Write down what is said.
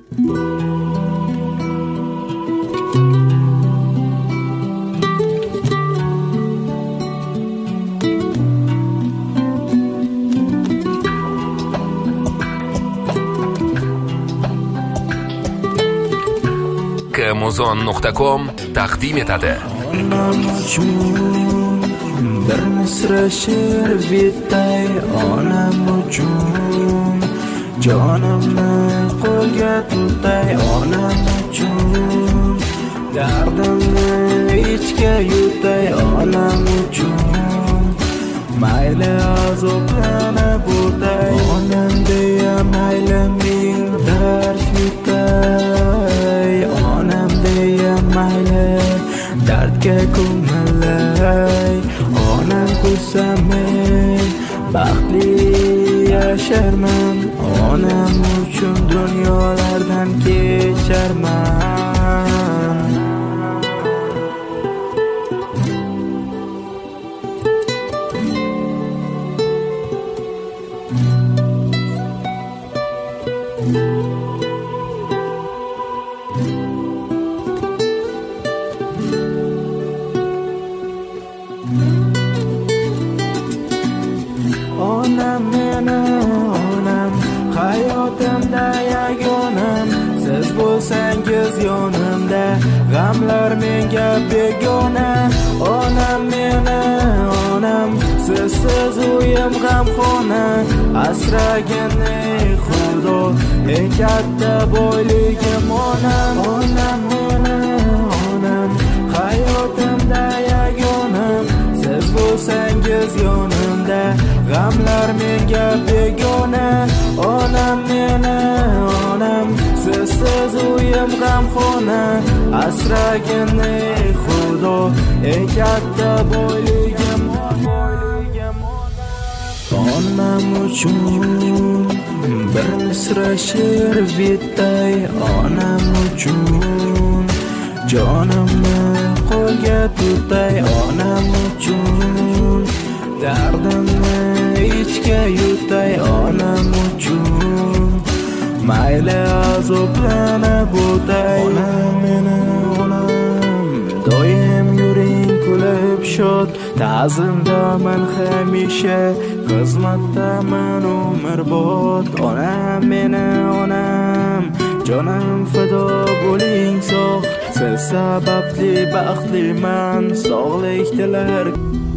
Muzon.com taqdim etadi. Onam uchun bir misra she'r bitay, onam uchun jonimni qo'lga tutay, onam uchun dardimni ichga yutay, onam uchun mayli azoblanib o'tay, onam deya mayli ming dard yutay, onam deya mayli dardga ko'milay, onam ko'rsa men baxtli yasharman, onam uchun dunyolardan kecharman. Onam meni, onam hayotimda yagonam, siz bo'lsangiz yonimda, g'amlar menga begona. Onam meni, onam sizsiz uyim g'amxona, asragin ey Xudo, eng katta boyligim onam. Onam meni, onam hayotimda yagonam, siz bo'lsangiz yonimda, g'amlar menga begona. Onam meni, onam sizsiz uyim g'amxona, asragin ey Xudo, eng katta boyligim onam uchun bir misra she'r bitay, onam uchun jonimni qo'lga tutay, onam uchun dardimni ichga yutay, onam uchun mayli azoblanib o'tay. Onam meni, onam doim yuring kulib shod, ta'zimdaman hamisha, xizmatdaman umrbod. Onam meni, onam jonim fido bo'ling sog', siz sababli baxtliman, sog'lik tilar